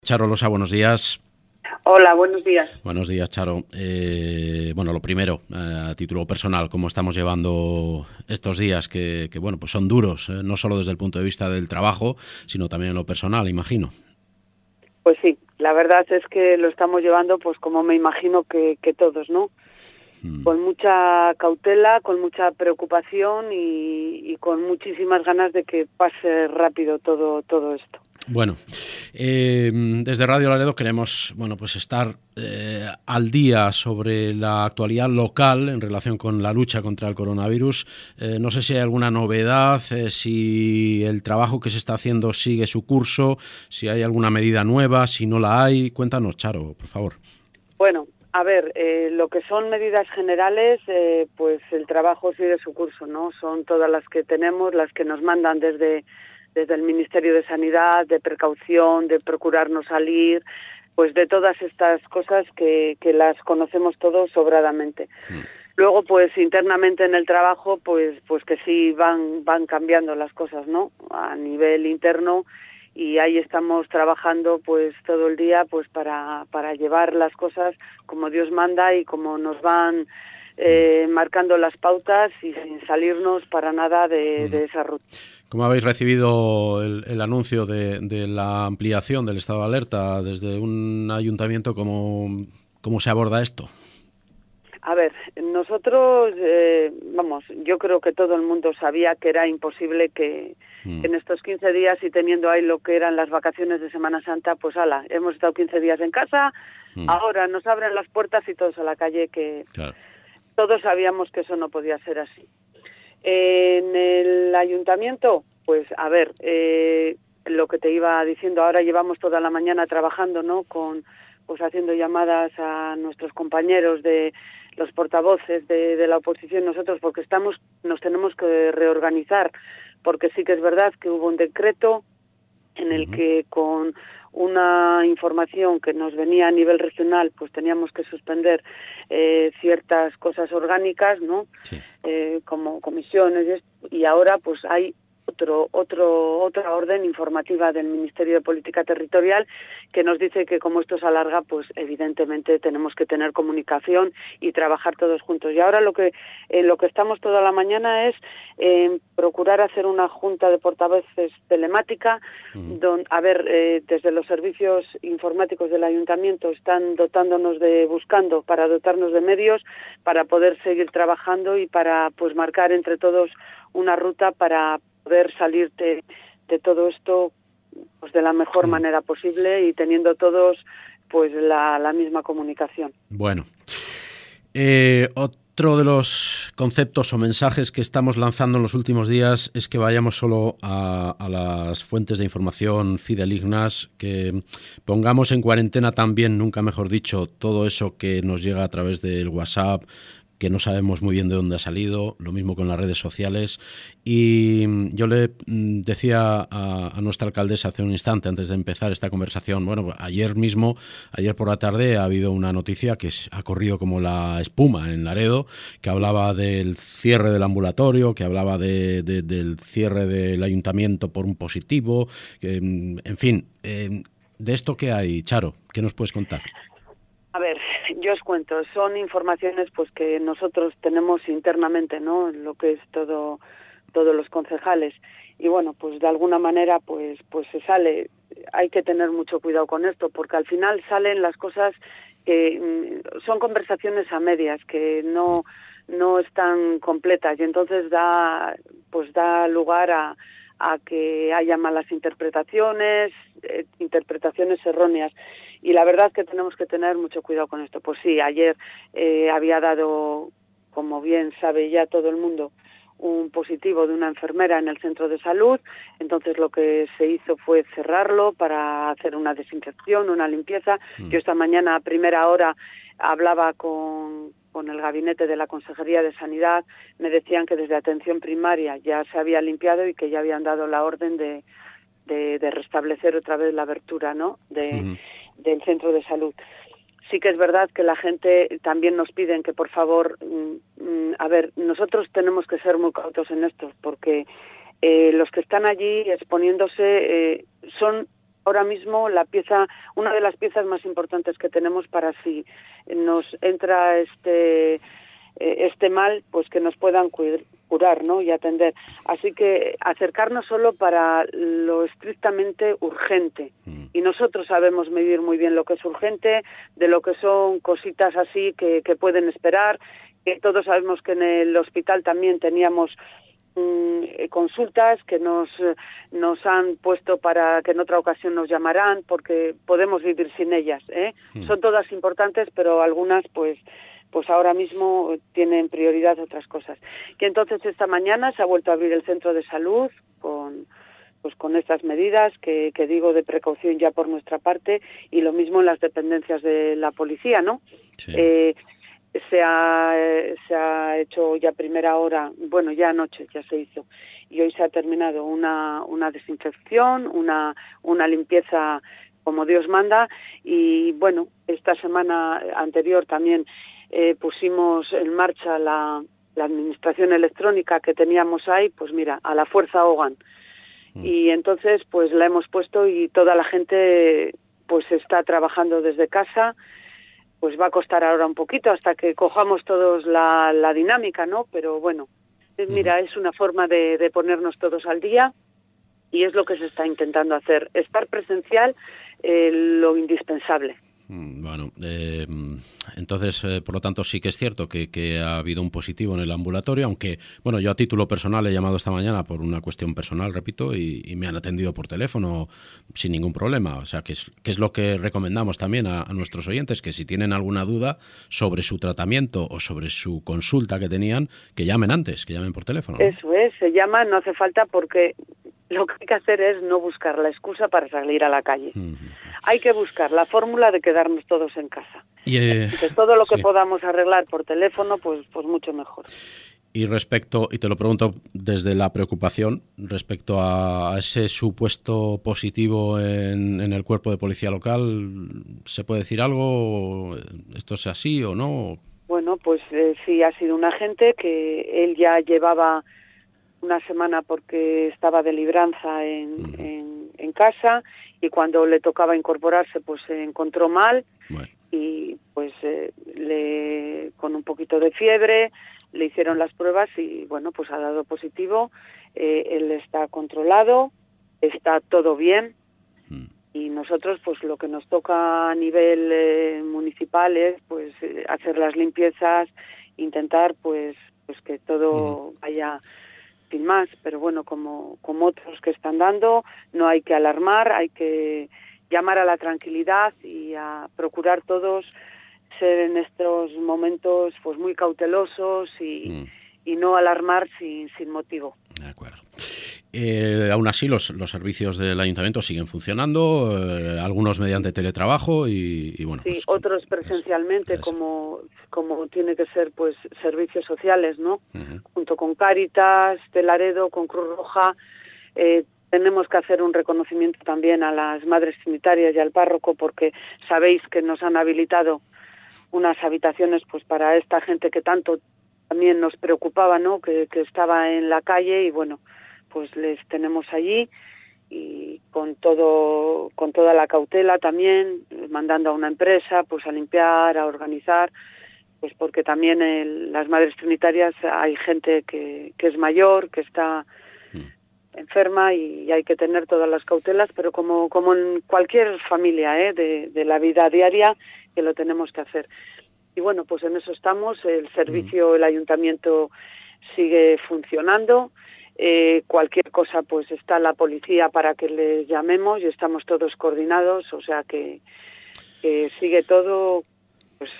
Charo Losa, buenos días. Hola, buenos días. Buenos días, Charo. Bueno, lo primero, a título personal, ¿cómo estamos llevando estos días que bueno, pues son duros, no solo desde el punto de vista del trabajo, sino también en lo personal, imagino? Pues sí, la verdad es que lo estamos llevando, pues como me imagino que todos, ¿no? Con mucha cautela, con mucha preocupación y con muchísimas ganas de que pase rápido todo esto. Bueno, desde Radio Laredo queremos, bueno, pues estar al día sobre la actualidad local en relación con la lucha contra el coronavirus. No sé si hay alguna novedad, si el trabajo que se está haciendo sigue su curso, si hay alguna medida nueva, si no la hay. Cuéntanos, Charo, por favor. Bueno, a ver, lo que son medidas generales, pues el trabajo sigue su curso, ¿no? Son todas las que tenemos, las que nos mandan desde el Ministerio de Sanidad, de precaución, de procurar no salir, pues de todas estas cosas que las conocemos todos sobradamente. Luego, pues internamente en el trabajo, pues que sí van cambiando las cosas, ¿no? A nivel interno, y ahí estamos trabajando pues todo el día pues para llevar las cosas como Dios manda y como nos van marcando las pautas y sin salirnos para nada de esa ruta. ¿Cómo habéis recibido el anuncio de la ampliación del estado de alerta desde un ayuntamiento? ¿Cómo se aborda esto? A ver, nosotros, yo creo que todo el mundo sabía que era imposible que en estos 15 días y teniendo ahí lo que eran las vacaciones de Semana Santa, pues hemos estado 15 días en casa, ahora nos abren las puertas y todos a la calle, que claro. Todos sabíamos que eso no podía ser así. En el ayuntamiento, pues a ver, lo que te iba diciendo, ahora llevamos toda la mañana trabajando, ¿no? Pues haciendo llamadas a nuestros compañeros de los portavoces de la oposición, nosotros, porque nos tenemos que reorganizar, porque sí que es verdad que hubo un decreto en el que con una información que nos venía a nivel regional, pues teníamos que suspender ciertas cosas orgánicas, ¿no? Sí. Como comisiones, y ahora pues hay otra orden informativa del Ministerio de Política Territorial que nos dice que como esto se alarga, pues evidentemente tenemos que tener comunicación y trabajar todos juntos. Y ahora lo que estamos toda la mañana es procurar hacer una junta de portavoces telemática, desde los servicios informáticos del ayuntamiento están buscando para dotarnos de medios para poder seguir trabajando y para pues marcar entre todos una ruta para poder salir de todo esto pues de la mejor manera posible y teniendo todos pues la misma comunicación. Bueno, otro de los conceptos o mensajes que estamos lanzando en los últimos días es que vayamos solo a las fuentes de información fidedignas, que pongamos en cuarentena también, nunca mejor dicho, todo eso que nos llega a través del WhatsApp, que no sabemos muy bien de dónde ha salido, lo mismo con las redes sociales. Y yo le decía a nuestra alcaldesa hace un instante, antes de empezar esta conversación, bueno, ayer por la tarde ha habido una noticia que ha corrido como la espuma en Laredo, que hablaba del cierre del ambulatorio, que hablaba del cierre del ayuntamiento por un positivo, en fin, de esto ¿qué hay, Charo? ¿Qué nos puedes contar? A ver, yo os cuento, son informaciones pues que nosotros tenemos internamente, ¿no? Lo que es todos los concejales. Y bueno, pues de alguna manera pues se sale. Hay que tener mucho cuidado con esto, porque al final salen las cosas que son conversaciones a medias, que no están completas, y entonces da lugar a que haya malas interpretaciones erróneas. Y la verdad es que tenemos que tener mucho cuidado con esto. Pues sí, ayer había dado, como bien sabe ya todo el mundo, un positivo de una enfermera en el centro de salud. Entonces lo que se hizo fue cerrarlo para hacer una desinfección, una limpieza. Yo esta mañana a primera hora hablaba con el gabinete de la Consejería de Sanidad. Me decían que desde atención primaria ya se había limpiado y que ya habían dado la orden de restablecer otra vez la abertura, ¿no? Del centro de salud. Sí que es verdad que la gente también nos piden que por favor, nosotros tenemos que ser muy cautos en esto, porque los que están allí exponiéndose son ahora mismo una de las piezas más importantes que tenemos para si nos entra este mal, pues que nos puedan curar, ¿no? Y atender. Así que acercarnos solo para lo estrictamente urgente. Y nosotros sabemos medir muy bien lo que es urgente, de lo que son cositas así que pueden esperar, que todos sabemos que en el hospital también teníamos consultas que nos han puesto para que en otra ocasión nos llamarán, porque podemos vivir sin ellas, ¿eh? Son todas importantes, pero algunas pues ahora mismo tienen prioridad otras cosas. Y entonces esta mañana se ha vuelto a abrir el centro de salud con estas medidas que digo de precaución ya por nuestra parte, y lo mismo en las dependencias de la policía, ¿no? Sí. Se ha hecho ya primera hora, bueno, ya anoche ya se hizo, y hoy se ha terminado una desinfección, una limpieza como Dios manda, y bueno, esta semana anterior también pusimos en marcha la administración electrónica que teníamos ahí, pues mira, a la fuerza ahogan. Y entonces pues la hemos puesto y toda la gente pues está trabajando desde casa. Pues va a costar ahora un poquito hasta que cojamos todos la dinámica, ¿no? Pero bueno, mira, es una forma de ponernos todos al día, y es lo que se está intentando hacer, estar presencial, lo indispensable. Bueno, entonces, por lo tanto, sí que es cierto que ha habido un positivo en el ambulatorio, aunque, bueno, yo a título personal he llamado esta mañana por una cuestión personal, repito, y me han atendido por teléfono sin ningún problema. O sea, que es lo que recomendamos también a nuestros oyentes, que si tienen alguna duda sobre su tratamiento o sobre su consulta que tenían, que llamen antes, que llamen por teléfono, ¿no? Eso es, se llama, no hace falta, porque lo que hay que hacer es no buscar la excusa para salir a la calle. Hay que buscar la fórmula de quedarnos todos en casa. Entonces, todo lo que podamos arreglar por teléfono, pues mucho mejor. Y te lo pregunto desde la preocupación, respecto a ese supuesto positivo en el cuerpo de policía local, ¿se puede decir algo? ¿Esto es así o no? Bueno, pues sí, ha sido un agente que él ya llevaba una semana porque estaba de libranza en casa, y cuando le tocaba incorporarse pues se encontró mal. Bueno. Y pues con un poquito de fiebre le hicieron las pruebas y bueno, pues ha dado positivo. Él está controlado, está todo bien, y nosotros pues lo que nos toca a nivel municipal es pues hacer las limpiezas, intentar pues que todo vaya sin más, pero bueno, como otros que están dando, no hay que alarmar, hay que llamar a la tranquilidad y a procurar todos ser en estos momentos pues muy cautelosos y no alarmar sin motivo. De acuerdo. Aún así, los servicios del ayuntamiento siguen funcionando, algunos mediante teletrabajo y bueno. Sí, pues, otros presencialmente, como tiene que ser, pues servicios sociales, ¿no? Junto con Cáritas de Laredo, con Cruz Roja, tenemos que hacer un reconocimiento también a las madres trinitarias y al párroco, porque sabéis que nos han habilitado unas habitaciones pues para esta gente que tanto también nos preocupaba, ¿no? Que estaba en la calle, y bueno, pues les tenemos allí, y con toda la cautela también, mandando a una empresa pues a limpiar, a organizar, pues porque también en las madres trinitarias hay gente que es mayor, que está enferma, y hay que tener todas las cautelas, pero como en cualquier familia de la vida diaria, que lo tenemos que hacer. Y bueno, pues en eso estamos. El servicio, el ayuntamiento sigue funcionando. Cualquier cosa, pues está la policía para que les llamemos, y estamos todos coordinados, o sea que sigue todo, pues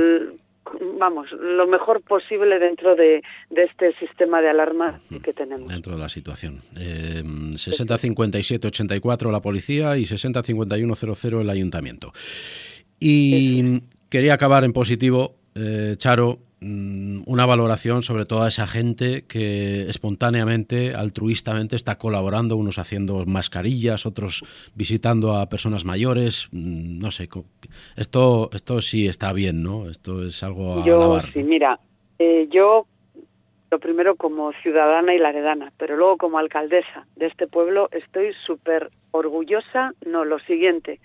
vamos, lo mejor posible dentro de este sistema de alarma que tenemos. Dentro de la situación. 60-57-84 la policía y 60-51-00 el ayuntamiento. Y quería acabar en positivo, Charo, una valoración sobre toda esa gente que espontáneamente, altruistamente está colaborando, unos haciendo mascarillas, otros visitando a personas mayores, no sé, esto sí está bien, ¿no? Esto es algo a alabar. Sí, mira, yo Lo primero como ciudadana y laredana, pero luego como alcaldesa de este pueblo estoy súper orgullosa, lo siguiente,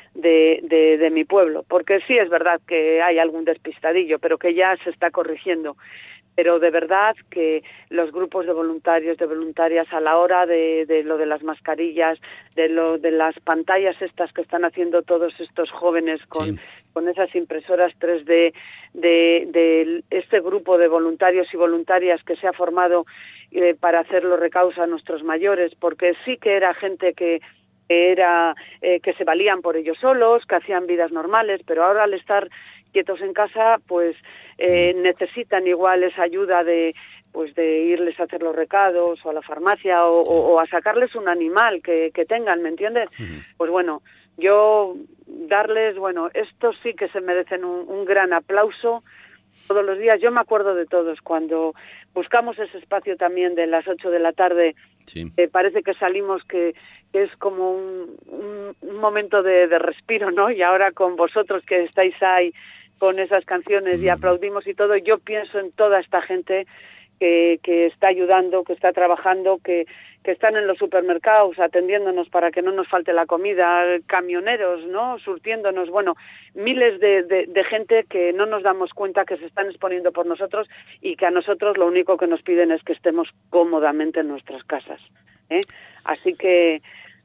de mi pueblo, porque sí es verdad que hay algún despistadillo, pero que ya se está corrigiendo. Pero de verdad que los grupos de voluntarios, de voluntarias, a la hora de lo de las mascarillas, de las pantallas estas que están haciendo todos estos jóvenes con esas impresoras 3D, de este grupo de voluntarios y voluntarias que se ha formado para hacer los recaudos a nuestros mayores, porque sí que era gente que se valían por ellos solos, que hacían vidas normales, pero ahora al estar quietos en casa, pues necesitan igual esa ayuda de irles a hacer los recados o a la farmacia o a sacarles un animal que tengan, ¿me entiendes? Pues bueno, yo darles, estos sí que se merecen un gran aplauso todos los días. Yo me acuerdo de todos cuando buscamos ese espacio también de las 8 de la tarde. Sí. Parece que salimos que es como un momento de respiro, ¿no? Y ahora con vosotros que estáis ahí con esas canciones y aplaudimos y todo, yo pienso en toda esta gente que está ayudando, que está trabajando, que están en los supermercados atendiéndonos para que no nos falte la comida, camioneros, ¿no? Surtiéndonos, miles de gente que no nos damos cuenta que se están exponiendo por nosotros y que a nosotros lo único que nos piden es que estemos cómodamente en nuestras casas, ¿eh? Así que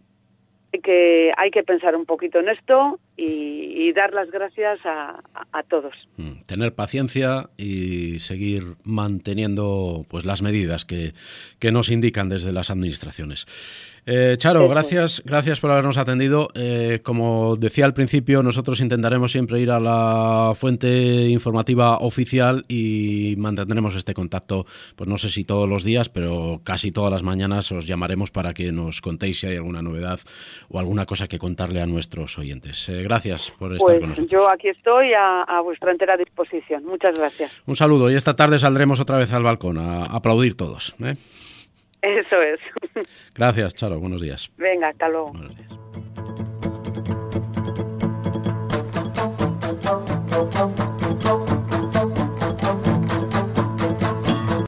hay que pensar un poquito en esto y dar las gracias a todos. Tener paciencia y seguir manteniendo pues las medidas que nos indican desde las administraciones. Charo, gracias por habernos atendido. Como decía al principio, nosotros intentaremos siempre ir a la fuente informativa oficial y mantendremos este contacto, pues no sé si todos los días, pero casi todas las mañanas os llamaremos para que nos contéis si hay alguna novedad o alguna cosa que contarle a nuestros oyentes. Gracias por estar con nosotros. Yo aquí estoy a vuestra entera disposición. Muchas gracias. Un saludo y esta tarde saldremos otra vez al balcón a aplaudir todos, ¿eh? Eso es. Gracias, Charo. Buenos días. Venga, hasta luego. Buenos días.